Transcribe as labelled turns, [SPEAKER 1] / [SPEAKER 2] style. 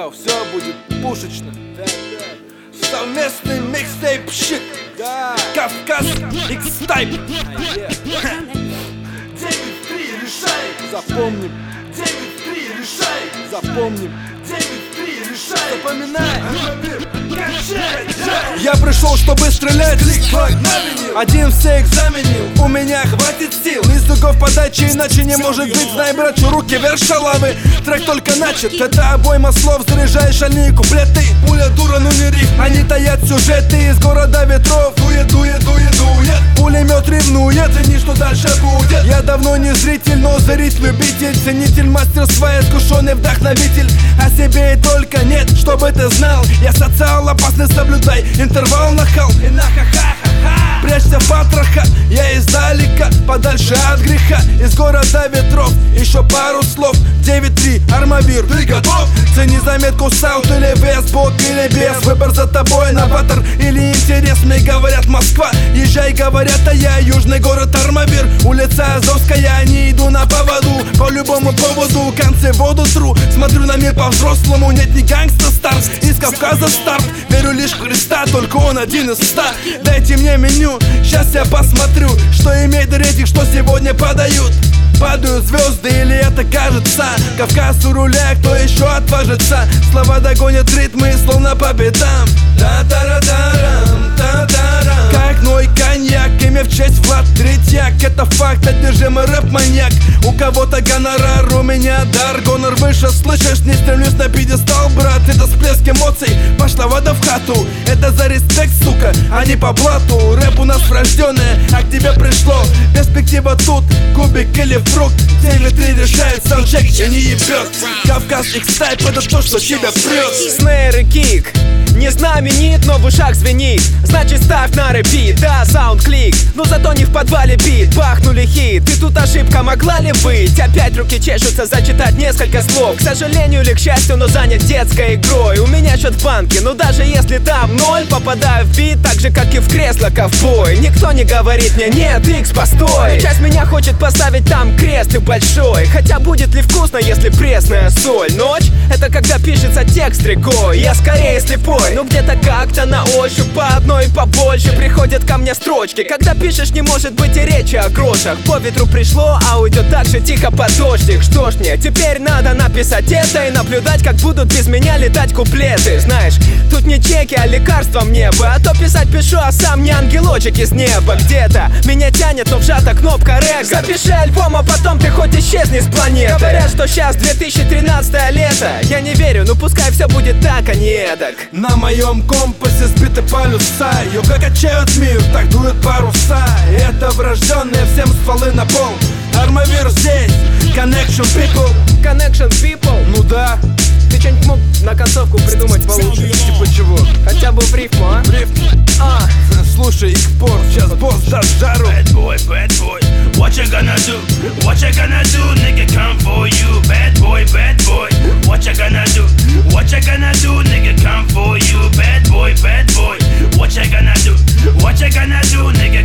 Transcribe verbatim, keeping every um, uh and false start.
[SPEAKER 1] Йоу, все будет пушечно. Совместный микстейп щит. Кавказ X-Type. девять три решай. Запомним. девять три решай. Запомним. девять три решай. Запоминай. Я пришел, чтобы стрелять. Один всех заменил. У меня хватит сил. Из дугов подачи иначе не может быть. Знай, братью, руки вверх, шалавы. Трек только начат. Это обойма слов. Заряжаешь они куплеты. Пуля дура, ну не риф. Они таят сюжеты из города ветров. Дует, дует, дует, дует. Пулемет ревнует. Цени, что дальше будет. Я давно не зритель, но зритель, любитель. Ценитель мастерства, искушенный вдохновитель. О себе и только нет, чтобы ты знал. Я социал, опасность соблюдай. Интервал нахал и на ха-ха-ха-ха. Прячься потроха, я издалека, подальше от греха. Из города ветров, еще пару слов. девять три, Армавир, ты готов? Цени заметку, саут или вес, бок или без. Выбор за тобой, новатор или интерес. Мне говорят Москва, езжай, говорят, а я южный город Армавир. Улица Азовская, не иду на поводу. По любому поводу, концы воду тру. Смотрю на мир по-взрослому, нет ни гангста старс. Из Кавказа старт, верю лишь в Христа, только он один из ста. Дайте мне меню, сейчас я посмотрю, что имеет рейтинг, что сегодня подают. Падают звезды или это кажется? Кавказ у руля, кто еще отважится? Слова догонят ритмы, словно по пятам. Та-та-ра-тарам, та-тарам. Как Ной коньяк, имя в честь Влад Третьяк. Это факт, одержимый рэп-маньяк. У кого-то гонорар, у меня дар. Гонор выше, слышишь, не стремлюсь на пьедестал, брат. Это всплеск эмоций, пошла вода в хату. Это за респект, сука, а не по блату. Рэп у нас врожденное, а к тебе пришло. Перспектива тут, кубик или фрукт. девять три решает, саундчек и не ебет. Кавказ X-Type, это то, что тебя прет.
[SPEAKER 2] Снейр и кик не знаменит, но в ушах звенит. Значит ставь на репит, да, саунд-клик. Но зато не в подвале бит, бахнули хит. И тут ошибка могла ли быть? Опять руки чешутся зачитать несколько слов. К сожалению или к счастью, но занят детской игрой. У меня счет в банке, но даже если там ноль, попадаю в бит так же, как и в кресло ковбой. Никто не говорит мне, нет, Икс, постой. Часть меня хочет поставить там крест и большой. Хотя будет ли вкусно, если пресная соль? Ночь — это когда пишется текст рекой. Я скорее слепой, но где-то как-то на ощупь по одной побольше приходят ко мне строчки. Когда пишешь, не может быть и речи о грошах. По ветру пришло, а уйдет так же тихо под дождик. Что ж мне, теперь надо написать это и наблюдать, как будут без меня летать куплеты. Знаешь, тут не чеки, а лекарства мне бы. А то писать пишу, а сам не ангелочек из неба. Где-то меня тянет, но вжата кнопка рекорд. Запиши альбом, а потом ты хоть исчезни с планеты. Говорят, что сейчас две тысячи тринадцатое лето. Я не верю, ну пускай все будет так, а не эдак.
[SPEAKER 1] На моем компасе сбиты полюса. Юга качают мир, так дуют паруса. И это врожденные, всем стволы на пол. Армавир здесь, Connection People.
[SPEAKER 2] Connection People?
[SPEAKER 1] Ну да.
[SPEAKER 2] Ты что-нибудь мог на концовку придумать получше?
[SPEAKER 1] Типа чего?
[SPEAKER 2] Хотя бы в рифму, а?
[SPEAKER 1] В рифму?
[SPEAKER 2] А.
[SPEAKER 1] Слушай, X-Port, сейчас босс даст жару.
[SPEAKER 3] Bad boy, bad boy, what you gonna do? What you gonna do? Nigga come for you. Bad boy, bad boy, what you gonna do? What you gonna do? Nigga come for you. Bad boy, bad boy, what you gonna do? What you gonna do? Nigga